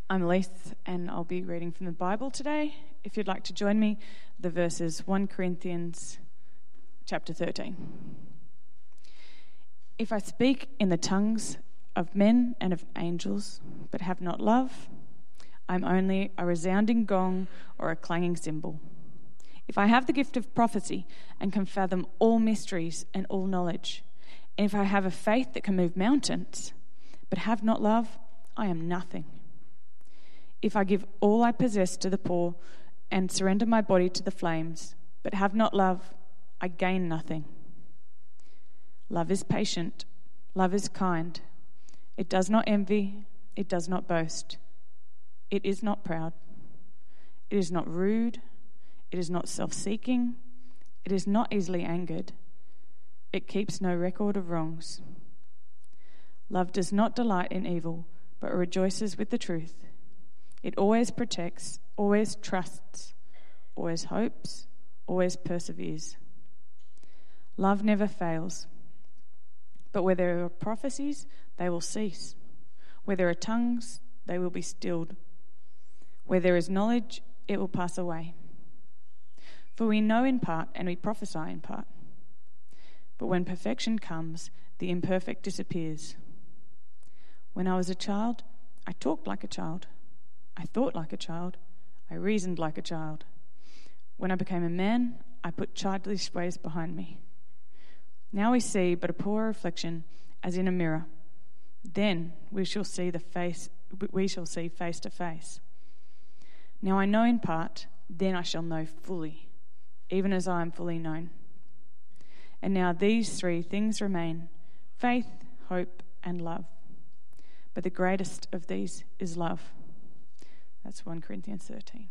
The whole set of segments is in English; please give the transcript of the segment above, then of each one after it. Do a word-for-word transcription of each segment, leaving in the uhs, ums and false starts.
I'm Lise, and I'll be reading from the Bible today. If you'd like to join me, the verses First Corinthians chapter thirteen. If I speak in the tongues of men and of angels, but have not love, I'm only a resounding gong or a clanging cymbal. If I have the gift of prophecy and can fathom all mysteries and all knowledge, and if I have a faith that can move mountains, but have not love, I am nothing. If I give all I possess to the poor and surrender my body to the flames, but have not love, I gain nothing. Love is patient. Love is kind. It does not envy. It does not boast. It is not proud. It is not rude. It is not self-seeking. It is not easily angered. It keeps no record of wrongs. Love does not delight in evil, but rejoices with the truth. It always protects, always trusts, always hopes, always perseveres. Love never fails. But where there are prophecies, they will cease. Where there are tongues, they will be stilled. Where there is knowledge, it will pass away. For we know in part and we prophesy in part. But when perfection comes, the imperfect disappears. When I was a child, I talked like a child. I thought like a child. I reasoned like a child. When I became a man, I put childish ways behind me. Now we see but a poor reflection as in a mirror. Then we shall see the face we shall see face to face. Now I know in part, then I shall know fully, even as I am fully known. And now these three things remain: faith, hope, and love. But the greatest of these is love. That's First Corinthians thirteen.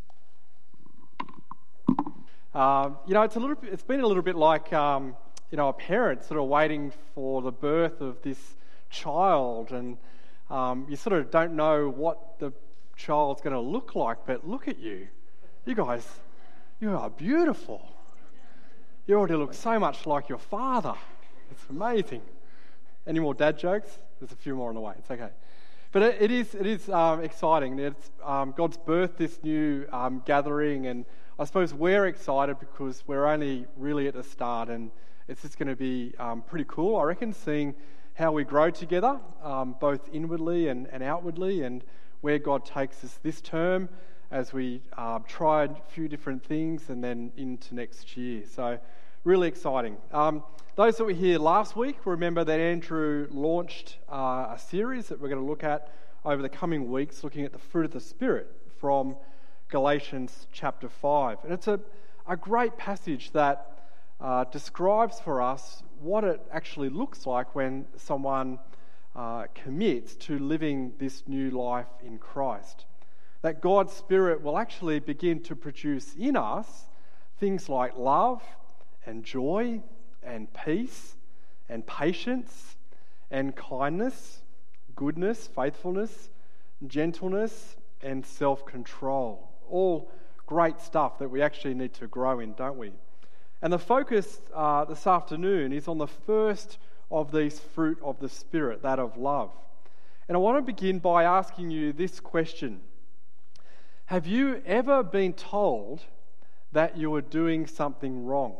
Um, you know, it's a little. It's been a little bit like um, you know, a parent sort of waiting for the birth of this child, and um, you sort of don't know what the child's going to look like. But look at you, you guys, you are beautiful. You already look so much like your father. It's amazing. Any more dad jokes? There's a few more on the way. It's okay. But it, it is it is um, exciting. It's um, God's birthed this new um, gathering, and I suppose we're excited because we're only really at the start, and it's just going to be um, pretty cool, I reckon, seeing how we grow together, um, both inwardly and, and outwardly, and where God takes us this term as we uh, try a few different things and then into next year. So really exciting. Um, those that were here last week, remember that Andrew launched uh, a series that we're going to look at over the coming weeks, looking at the fruit of the Spirit from Galatians chapter five. And it's a, a great passage that uh, describes for us what it actually looks like when someone uh, commits to living this new life in Christ. That God's Spirit will actually begin to produce in us things like love and joy and peace and patience and kindness, goodness, faithfulness, gentleness and self-control. All great stuff that we actually need to grow in, don't we? And the focus uh, this afternoon is on the first of these fruit of the Spirit, that of love. And I want to begin by asking you this question. Have you ever been told that you were doing something wrong?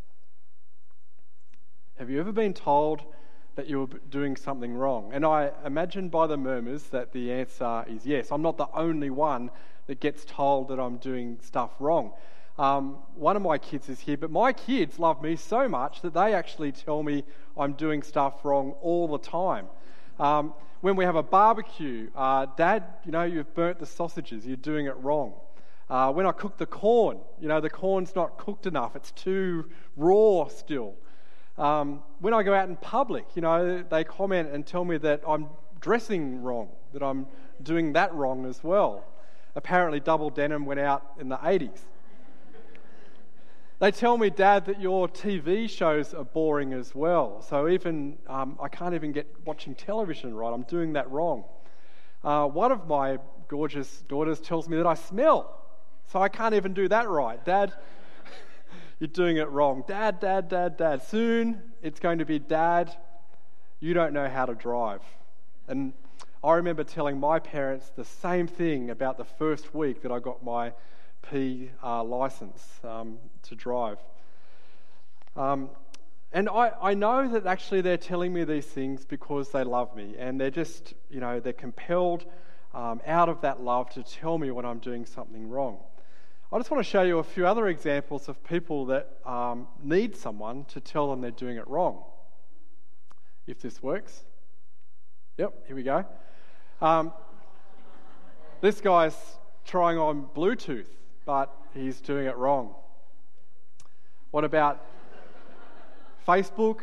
Have you ever been told that you were doing something wrong? And I imagine by the murmurs that the answer is yes. I'm not the only one that gets told that I'm doing stuff wrong. Um, one of my kids is here, but my kids love me so much that they actually tell me I'm doing stuff wrong all the time. Um, when we have a barbecue, uh, Dad, you know, you've burnt the sausages, you're doing it wrong. Uh, when I cook the corn, you know, the corn's not cooked enough, it's too raw still. Um, when I go out in public, you know, they comment and tell me that I'm dressing wrong, that I'm doing that wrong as well. Apparently double denim went out in the eighties. They tell me, Dad, that your T V shows are boring as well. So even um, I can't even get watching television right. I'm doing that wrong. Uh, one of my gorgeous daughters tells me that I smell. So I can't even do that right. Dad, you're doing it wrong. Dad, Dad, Dad, Dad. Soon it's going to be, Dad, you don't know how to drive. And I remember telling my parents the same thing about the first week that I got my P uh, license um, to drive. Um, and I, I know that actually they're telling me these things because they love me, and they're just, you know, they're compelled um, out of that love to tell me when I'm doing something wrong. I just want to show you a few other examples of people that um, need someone to tell them they're doing it wrong. If this works. Yep, here we go. Um, this guy's trying on Bluetooth, but he's doing it wrong. What about Facebook?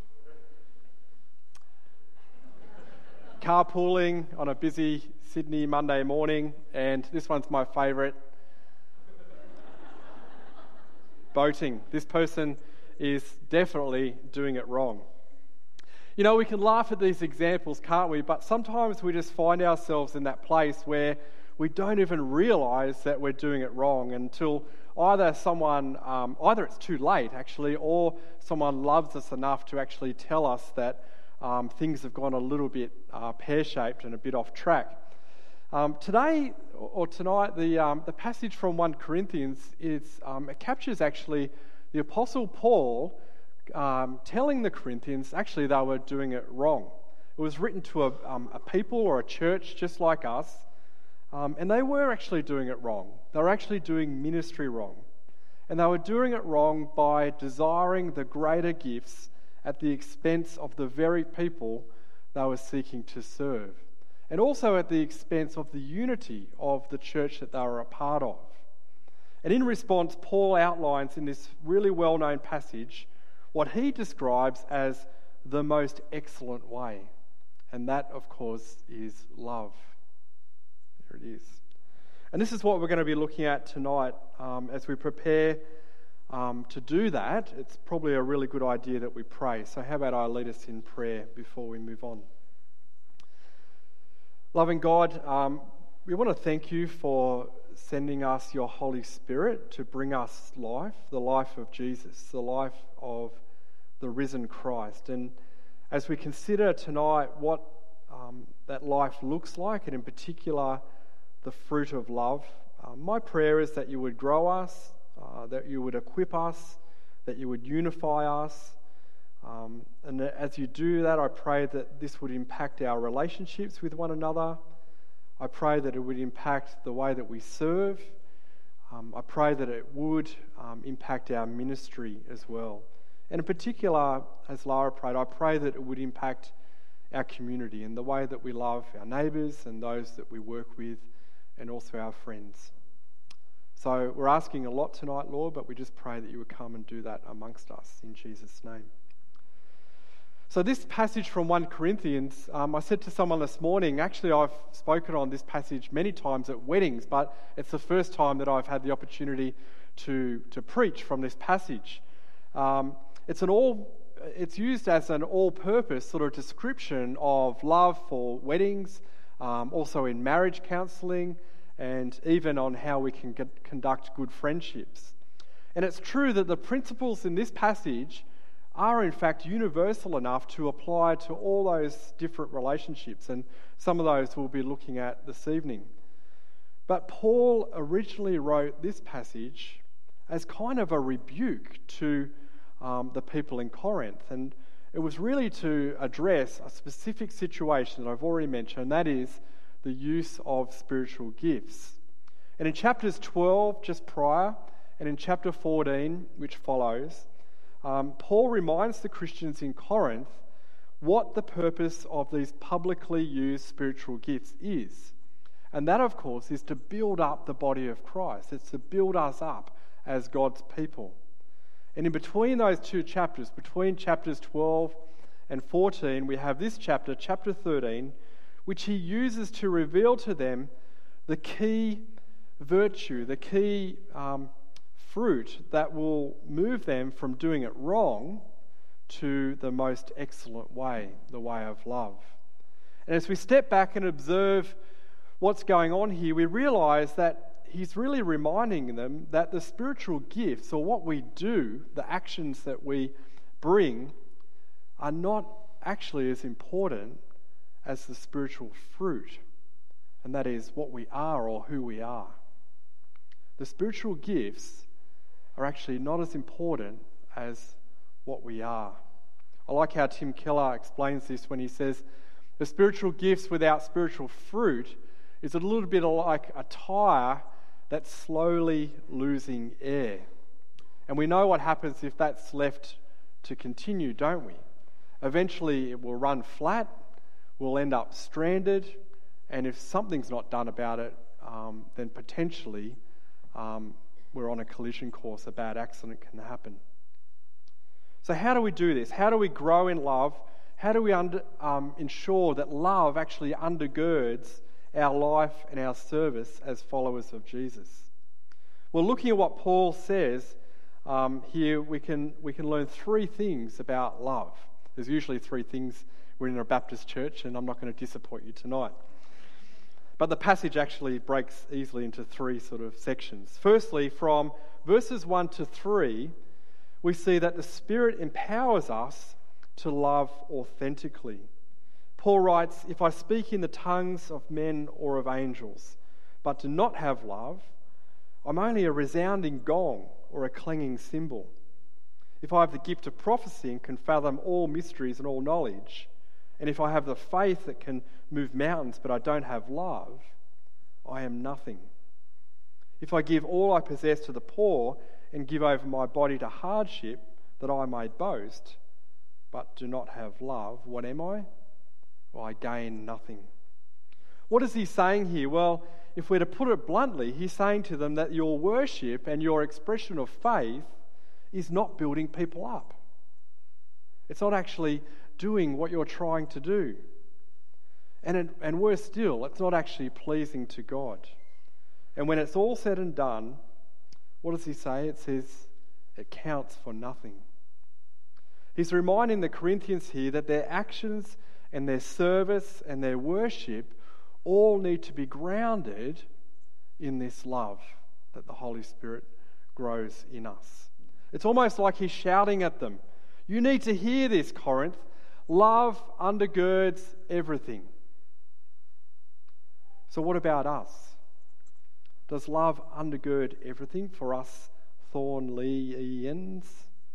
Carpooling on a busy Sydney Monday morning, and this one's my favourite. Boating. This person is definitely doing it wrong. You know, we can laugh at these examples, can't we? But sometimes we just find ourselves in that place where we don't even realise that we're doing it wrong until either someone, um, either it's too late actually, or someone loves us enough to actually tell us that um, things have gone a little bit uh, pear-shaped and a bit off track. Um, today or tonight, the um, the passage from First Corinthians is um, it captures actually the Apostle Paul um, telling the Corinthians actually they were doing it wrong. It was written to a, um, a people or a church just like us, um, and they were actually doing it wrong. They were actually doing ministry wrong, and they were doing it wrong by desiring the greater gifts at the expense of the very people they were seeking to serve. And also at the expense of the unity of the church that they were a part of. And in response, Paul outlines in this really well-known passage what he describes as the most excellent way. And that, of course, is love. There it is. And this is what we're going to be looking at tonight um, as we prepare um, to do that. It's probably a really good idea that we pray. So how about I lead us in prayer before we move on? Loving God, um, we want to thank you for sending us your Holy Spirit to bring us life, the life of Jesus, the life of the risen Christ. And as we consider tonight what um, that life looks like, and in particular the fruit of love, uh, my prayer is that you would grow us, uh, that you would equip us, that you would unify us. Um, and as you do that, I pray that this would impact our relationships with one another. I pray that it would impact the way that we serve. Um, I pray that it would um, impact our ministry as well. And in particular, as Lara prayed, I pray that it would impact our community and the way that we love our neighbours and those that we work with, and also our friends. So we're asking a lot tonight, Lord, but we just pray that you would come and do that amongst us in Jesus' name. So this passage from First Corinthians, um, I said to someone this morning, actually I've spoken on this passage many times at weddings, but it's the first time that I've had the opportunity to, to preach from this passage. Um, it's an all, it's used as an all-purpose sort of description of love for weddings, um, also in marriage counselling, and even on how we can get, conduct good friendships. And it's true that the principles in this passage are in fact universal enough to apply to all those different relationships, and some of those we'll be looking at this evening. But Paul originally wrote this passage as kind of a rebuke to um, the people in Corinth, and it was really to address a specific situation that I've already mentioned, and that is the use of spiritual gifts. And in chapters twelve, just prior, and in chapter fourteen, which follows, Um, Paul reminds the Christians in Corinth what the purpose of these publicly used spiritual gifts is. And that, of course, is to build up the body of Christ. It's to build us up as God's people. And in between those two chapters, between chapters twelve and fourteen, we have this chapter, chapter thirteen, which he uses to reveal to them the key virtue, the key um, fruit that will move them from doing it wrong to the most excellent way, the way of love. And as we step back and observe what's going on here, we realise that he's really reminding them that the spiritual gifts, or what we do, the actions that we bring, are not actually as important as the spiritual fruit, and that is what we are or who we are. The spiritual gifts are actually not as important as what we are. I like how Tim Keller explains this when he says, the spiritual gifts without spiritual fruit is a little bit like a tyre that's slowly losing air. And we know what happens if that's left to continue, don't we? Eventually it will run flat, we'll end up stranded, and if something's not done about it, um, then potentially um, we're on a collision course, a bad accident can happen. So how do we do this? How do we grow in love? How do we under, um, ensure that love actually undergirds our life and our service as followers of Jesus? Well, looking at what Paul says um, here, we can we can learn three things about love. There's usually three things. We're in a Baptist church, and I'm not going to disappoint you tonight. But the passage actually breaks easily into three sort of sections. Firstly, from verses one to three, we see that the Spirit empowers us to love authentically. Paul writes, "If I speak in the tongues of men or of angels, but do not have love, I'm only a resounding gong or a clanging cymbal. If I have the gift of prophecy and can fathom all mysteries and all knowledge, and if I have the faith that can move mountains but I don't have love, I am nothing. If I give all I possess to the poor and give over my body to hardship that I may boast, but do not have love, what am I? Well, I gain nothing." What is he saying here? Well, if we're to put it bluntly, he's saying to them that your worship and your expression of faith is not building people up. It's not actually doing what you're trying to do. And, it, and worse still, it's not actually pleasing to God. And when it's all said and done, what does he say? It says it counts for nothing. He's reminding the Corinthians here that their actions and their service and their worship all need to be grounded in this love that the Holy Spirit grows in us. It's almost like he's shouting at them, "You need to hear this, Corinth. Love undergirds everything." So what about us? Does love undergird everything for us Thornleyians?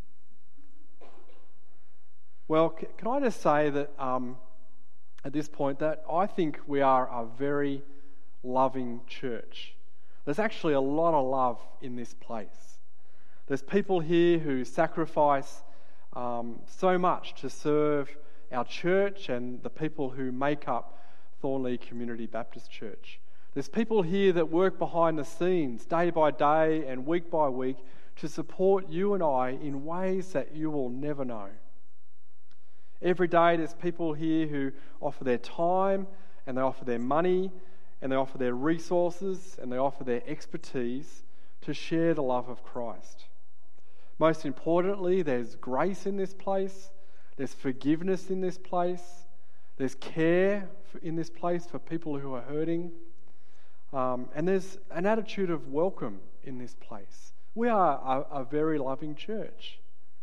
Well, can I just say that um, at this point that I think we are a very loving church. There's actually a lot of love in this place. There's people here who sacrifice um, so much to serve our church and the people who make up Thornley Community Baptist Church. There's people here that work behind the scenes day by day and week by week to support you and I in ways that you will never know. Every day there's people here who offer their time and they offer their money and they offer their resources and they offer their expertise to share the love of Christ. Most importantly, there's grace in this place, there's forgiveness in this place, there's care in this place for people who are hurting, um, and there's an attitude of welcome in this place. We are a, a very loving church.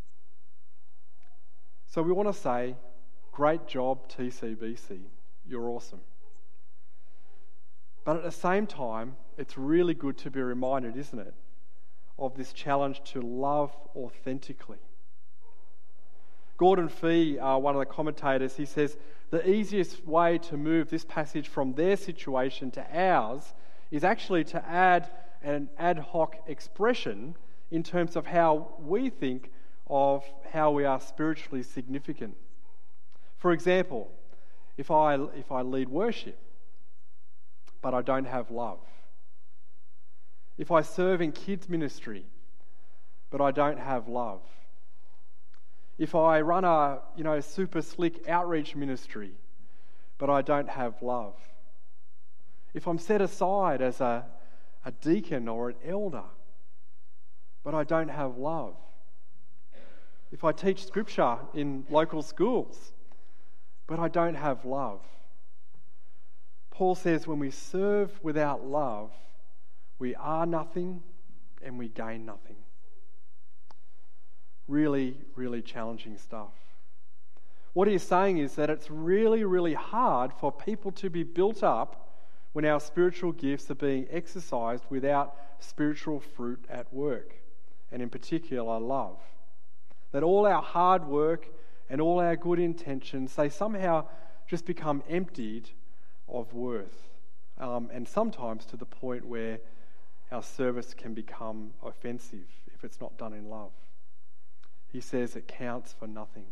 So we want to say, great job T C B C, you're awesome. But at the same time, it's really good to be reminded, isn't it, of this challenge to love authentically. Gordon Fee, uh, one of the commentators, he says, the easiest way to move this passage from their situation to ours is actually to add an ad hoc expression in terms of how we think of how we are spiritually significant. For example, if I if I lead worship, but I don't have love. If I serve in kids ministry, but I don't have love. If I run a you know super slick outreach ministry, but I don't have love. If I'm set aside as a, a deacon or an elder, but I don't have love. If I teach scripture in local schools, but I don't have love. Paul says when we serve without love, we are nothing and we gain nothing. Really, really challenging stuff. What he's saying is that it's really, really hard for people to be built up when our spiritual gifts are being exercised without spiritual fruit at work, and in particular, love. That all our hard work and all our good intentions, they somehow just become emptied of worth, um, and sometimes to the point where our service can become offensive if it's not done in love. He says it counts for nothing.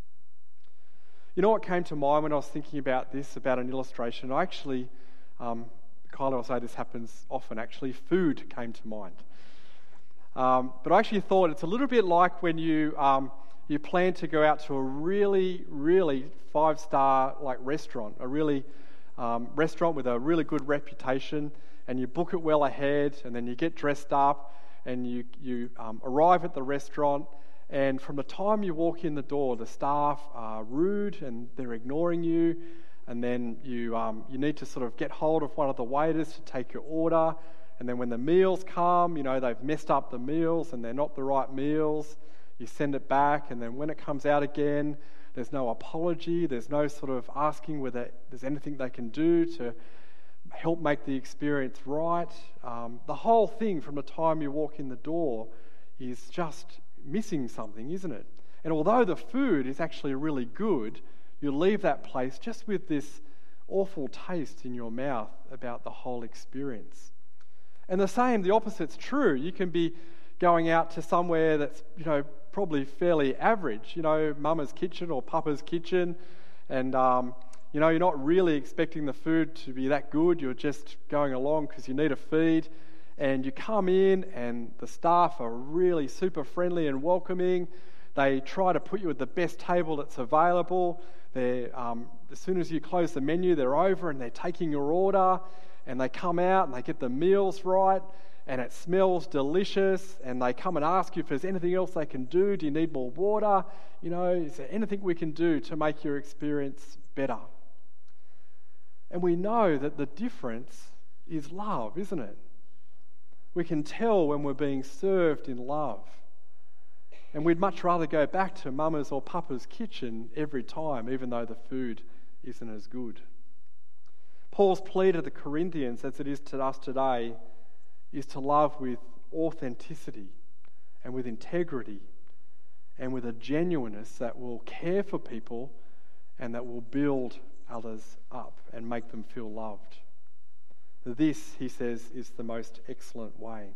You know what came to mind when I was thinking about this, about an illustration? I actually, um, Kyla will say this happens often actually, food came to mind. Um, but I actually thought it's a little bit like when you um, you plan to go out to a really, really five-star like restaurant, a really um, restaurant with a really good reputation, and you book it well ahead, and then you get dressed up, and you, you um, arrive at the restaurant, and from the time you walk in the door, the staff are rude and they're ignoring you, and then you um, you need to sort of get hold of one of the waiters to take your order, and then when the meals come, you know, they've messed up the meals and they're not the right meals, you send it back, and then when it comes out again, there's no apology, there's no sort of asking whether there's anything they can do to help make the experience right. Um, the whole thing from the time you walk in the door is just missing something, isn't it? And although the food is actually really good, you leave that place just with this awful taste in your mouth about the whole experience. And the same, the opposite's true. You can be going out to somewhere that's, you know, probably fairly average, you know, mama's kitchen or papa's kitchen, and um, you know, you're not really expecting the food to be that good. You're just going along because you need a feed. And you come in and the staff are really super friendly and welcoming. They try to put you at the best table that's available. They're, um, as soon as you close the menu, they're over and they're taking your order, and they come out and they get the meals right, and it smells delicious, and they come and ask you if there's anything else they can do. Do you need more water? You know, is there anything we can do to make your experience better? And we know that the difference is love, isn't it? We can tell when we're being served in love. And we'd much rather go back to mama's or papa's kitchen every time, even though the food isn't as good. Paul's plea to the Corinthians, as it is to us today, is to love with authenticity and with integrity and with a genuineness that will care for people and that will build others up and make them feel loved. This, he says, is the most excellent way.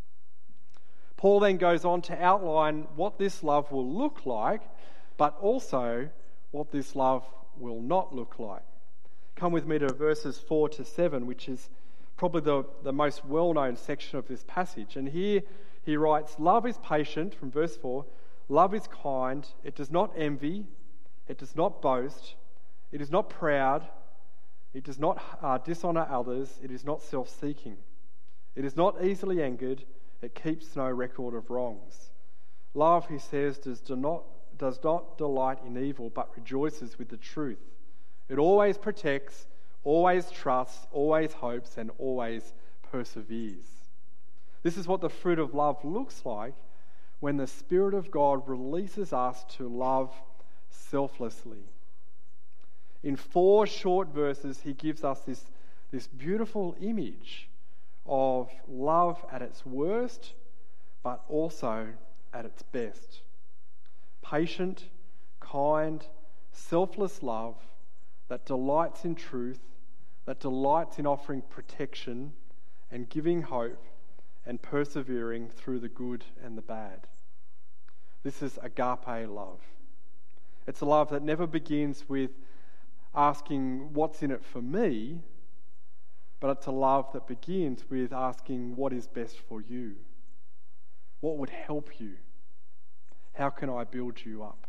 Paul then goes on to outline what this love will look like, but also what this love will not look like. Come with me to verses four to seven, which is probably the, the most well-known section of this passage. And here he writes, "Love is patient," from verse four, "love is kind, it does not envy, it does not boast, it is not proud, it does not uh, dishonour others, it is not self-seeking. It is not easily angered, it keeps no record of wrongs. Love," he says, does, do not, does not delight in evil, but rejoices with the truth. It always protects, always trusts, always hopes, and always perseveres. This is what the fruit of love looks like when the Spirit of God releases us to love selflessly. In four short verses, he gives us this, this beautiful image of love at its worst, but also at its best. Patient, kind, selfless love that delights in truth, that delights in offering protection and giving hope and persevering through the good and the bad. This is agape love. It's a love that never begins with asking what's in it for me, but it's a love that begins with asking what is best for you. What would help you? How can I build you up?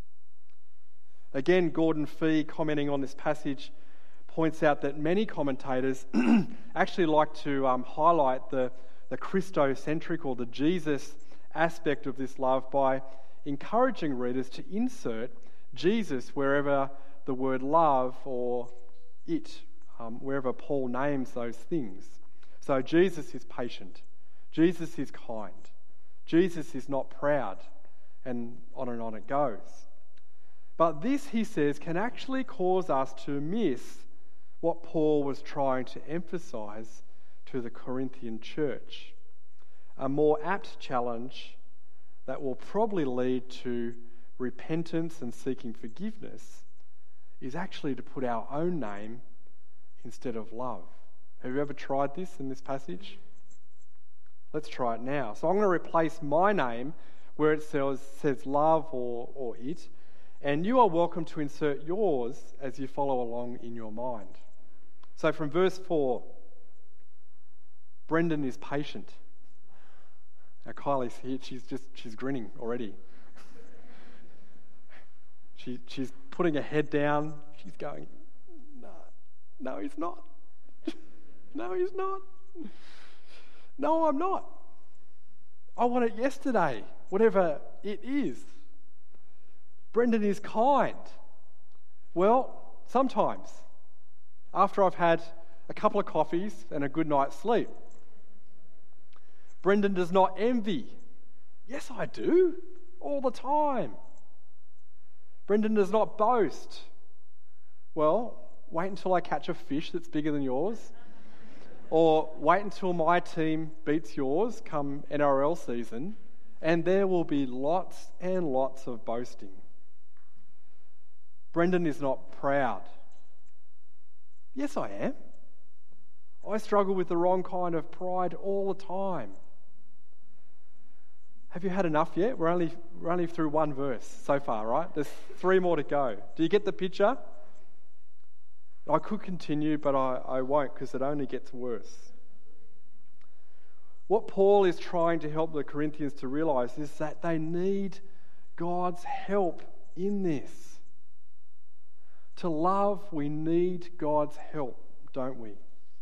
Again, Gordon Fee, commenting on this passage, points out that many commentators actually like to um, highlight the, the Christocentric or the Jesus aspect of this love by encouraging readers to insert Jesus wherever the word love or it, um, wherever Paul names those things. So Jesus is patient. Jesus is kind. Jesus is not proud. And on and on it goes. But this, he says, can actually cause us to miss what Paul was trying to emphasize to the Corinthian church. A more apt challenge that will probably lead to repentance and seeking forgiveness is actually to put our own name instead of love. Have you ever tried this in this passage? Let's try it now. So I'm going to replace my name where it says, says love or, or it, and you are welcome to insert yours as you follow along in your mind. So from verse four, Brendan is patient. Now Kylie's here, she's just, she's grinning already. she, she's putting her head down, she's going, no, no he's not. no, he's not. No, I'm not. I want it yesterday, whatever it is. Brendan is kind. Well, sometimes, after I've had a couple of coffees and a good night's sleep. Brendan does not envy. Yes, I do, all the time. Brendan does not boast. Well, wait until I catch a fish that's bigger than yours. Or wait until my team beats yours come N R L season, and there will be lots and lots of boasting. Brendan is not proud. Yes, I am. I struggle with the wrong kind of pride all the time. Have you had enough yet? We're only, we're only through one verse so far, right? There's three more to go. Do you get the picture? I could continue, but I, I won't because it only gets worse. What Paul is trying to help the Corinthians to realise is that they need God's help in this. To love, we need God's help, don't we?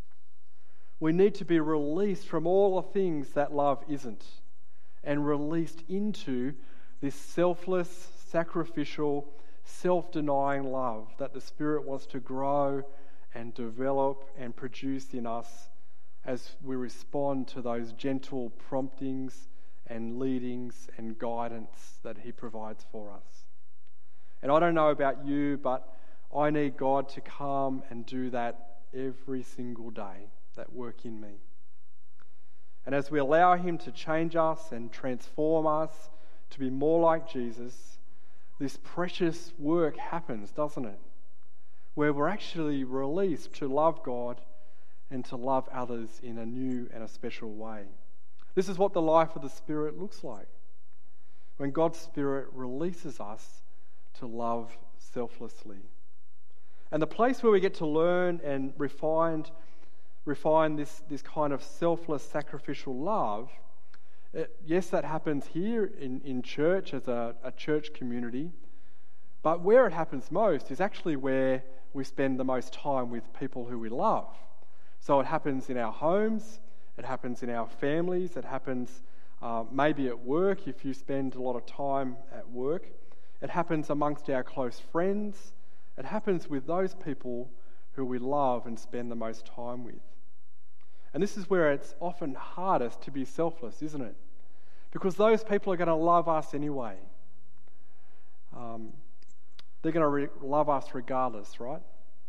We need to be released from all the things that love isn't and released into this selfless, sacrificial, self-denying love that the Spirit wants to grow and develop and produce in us as we respond to those gentle promptings and leadings and guidance that He provides for us. And I don't know about you, but I need God to come and do that every single day, that work in me. And as we allow Him to change us and transform us to be more like Jesus, this precious work happens, doesn't it? Where we're actually released to love God and to love others in a new and a special way. This is what the life of the Spirit looks like. When God's Spirit releases us to love selflessly. And the place where we get to learn and refine, refine this, this kind of selfless, sacrificial love, it, yes, that happens here in, in church as a, a church community, but where it happens most is actually where we spend the most time with people who we love. So it happens in our homes, it happens in our families, it happens uh, maybe at work if you spend a lot of time at work. It happens amongst our close friends. It happens with those people who we love and spend the most time with. And this is where it's often hardest to be selfless, isn't it? Because those people are going to love us anyway. Um, they're going to re- love us regardless, right?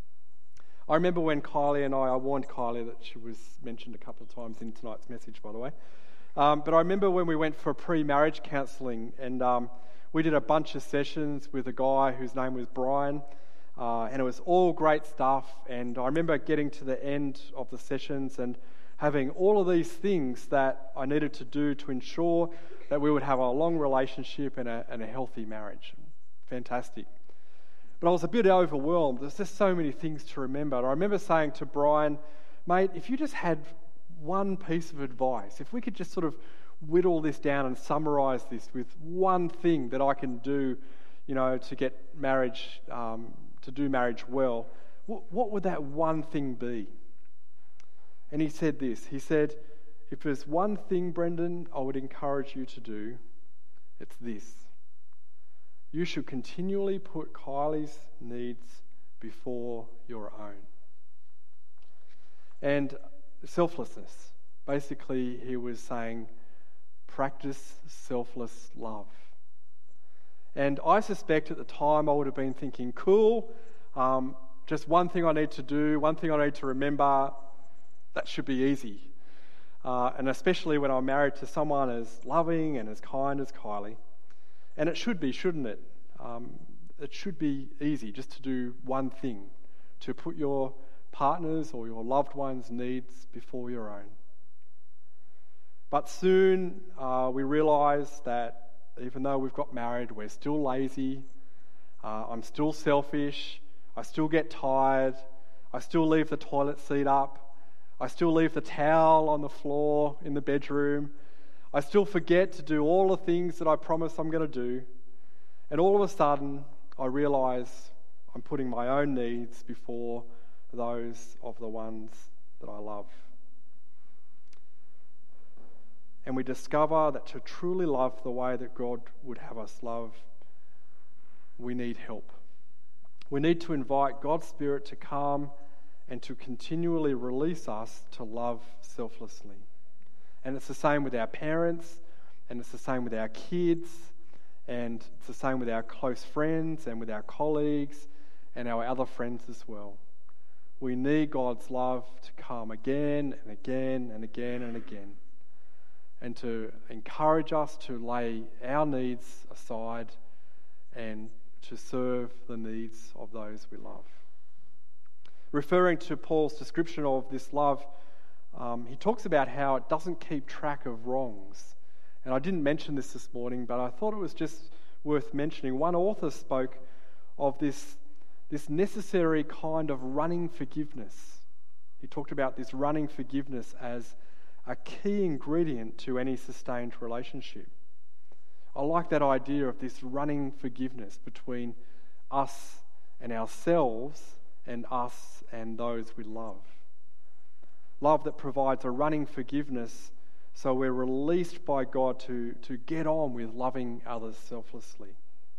I remember when Kylie and I, I warned Kylie that she was mentioned a couple of times in tonight's message, by the way. Um, but I remember when we went for pre-marriage counselling, and um, we did a bunch of sessions with a guy whose name was Brian, uh, and it was all great stuff. And I remember getting to the end of the sessions and having all of these things that I needed to do to ensure that we would have a long relationship and a, and a healthy marriage. Fantastic. But I was a bit overwhelmed. There's just so many things to remember. And I remember saying to Brian, mate, if you just had one piece of advice, if we could just sort of whittle this down and summarise this with one thing that I can do, you know, to get marriage, um, to do marriage well, what, what would that one thing be? And he said this, he said, if there's one thing, Brendan, I would encourage you to do, it's this. You should continually put Kylie's needs before your own. And selflessness. Basically, he was saying, practice selfless love. And I suspect at the time I would have been thinking, cool, um, just one thing I need to do, one thing I need to remember, that should be easy. Uh, and especially when I'm married to someone as loving and as kind as Kylie. And it should be, shouldn't it? Um, it should be easy just to do one thing, to put your partner's or your loved one's needs before your own. But soon uh, we realise that even though we've got married, we're still lazy, uh, I'm still selfish, I still get tired, I still leave the toilet seat up, I still leave the towel on the floor in the bedroom, I still forget to do all the things that I promise I'm going to do, and all of a sudden I realise I'm putting my own needs before those of the ones that I love. And we discover that to truly love the way that God would have us love, we need help. We need to invite God's Spirit to come and to continually release us to love selflessly. And it's the same with our parents, and it's the same with our kids, and it's the same with our close friends and with our colleagues and our other friends as well. We need God's love to come again and again and again and again, and to encourage us to lay our needs aside and to serve the needs of those we love. Referring to Paul's description of this love, um, he talks about how it doesn't keep track of wrongs. And I didn't mention this this morning, but I thought it was just worth mentioning. One author spoke of this, this necessary kind of running forgiveness. He talked about this running forgiveness as a key ingredient to any sustained relationship. I like that idea of this running forgiveness between us and ourselves and us and those we love. Love that provides a running forgiveness so we're released by God to, to get on with loving others selflessly.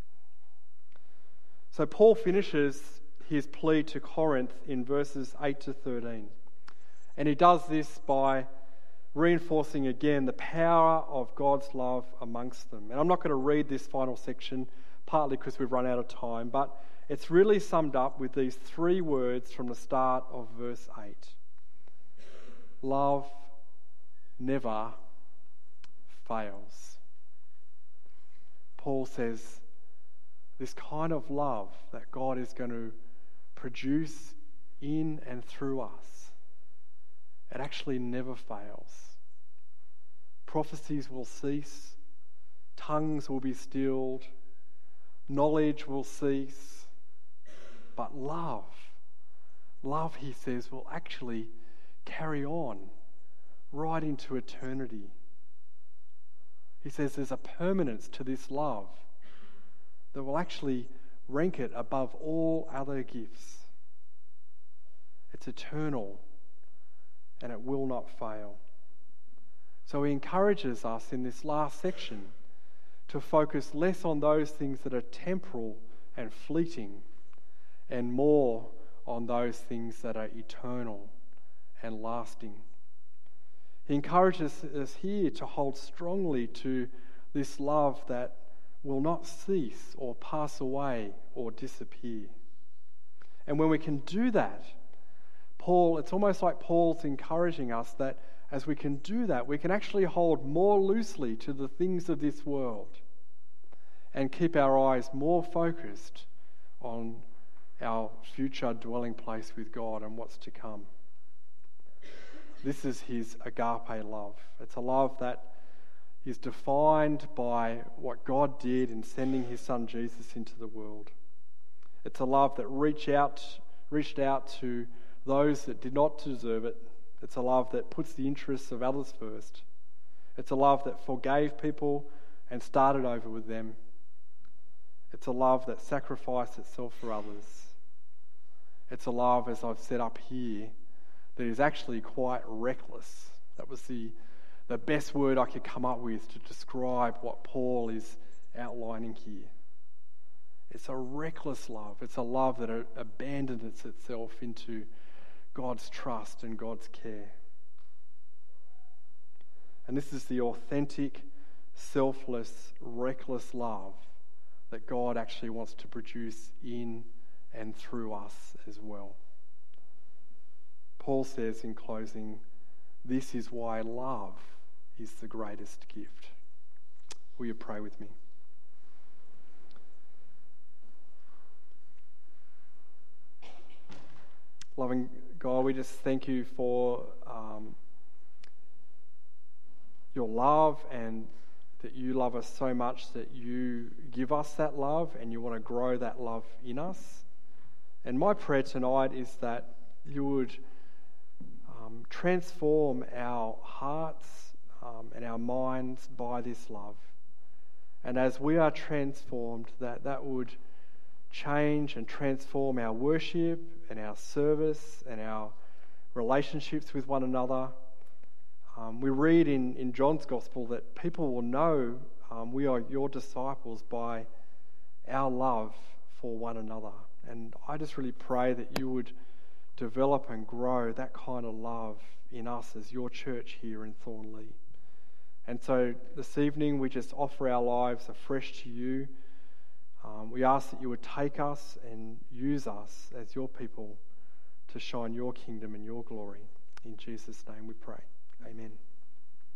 So Paul finishes his plea to Corinth in verses eight to thirteen. And he does this by reinforcing again the power of God's love amongst them. And I'm not going to read this final section, partly because we've run out of time, but it's really summed up with these three words from the start of verse eight. Love never fails. Paul says this kind of love that God is going to produce in and through us, it actually never fails. Prophecies will cease, tongues will be stilled, knowledge will cease, but love, love, he says, will actually carry on right into eternity. He says there's a permanence to this love that will actually rank it above all other gifts. It's eternal and it will not fail. So he encourages us in this last section to focus less on those things that are temporal and fleeting and more on those things that are eternal and lasting. He encourages us here to hold strongly to this love that will not cease or pass away or disappear. And when we can do that, Paul, it's almost like Paul's encouraging us that as we can do that, we can actually hold more loosely to the things of this world and keep our eyes more focused on our future dwelling place with God and what's to come. This is his agape love. It's a love that is defined by what God did in sending his son Jesus into the world. It's a love that reach out, reached out to those that did not deserve it. It's a love that puts the interests of others first. It's a love that forgave people and started over with them. It's a love that sacrificed itself for others. It's a love, as I've set up here, that is actually quite reckless. That was the, the best word I could come up with to describe what Paul is outlining here. It's a reckless love. It's a love that abandons itself into God's trust and God's care. And this is the authentic, selfless, reckless love that God actually wants to produce in and through us as well. Paul says in closing, this is why love is the greatest gift. Will you pray with me? Loving God, we just thank you for um, your love, and that you love us so much that you give us that love and you want to grow that love in us. And my prayer tonight is that you would um, transform our hearts um, and our minds by this love. And as we are transformed, that that would change and transform our worship and our service and our relationships with one another. Um, we read in, in John's Gospel that people will know um, we are your disciples by our love for one another. And I just really pray that you would develop and grow that kind of love in us as your church here in Thornlea. And so this evening we just offer our lives afresh to you. Um, we ask that you would take us and use us as your people to shine your kingdom and your glory. In Jesus' name we pray. Amen.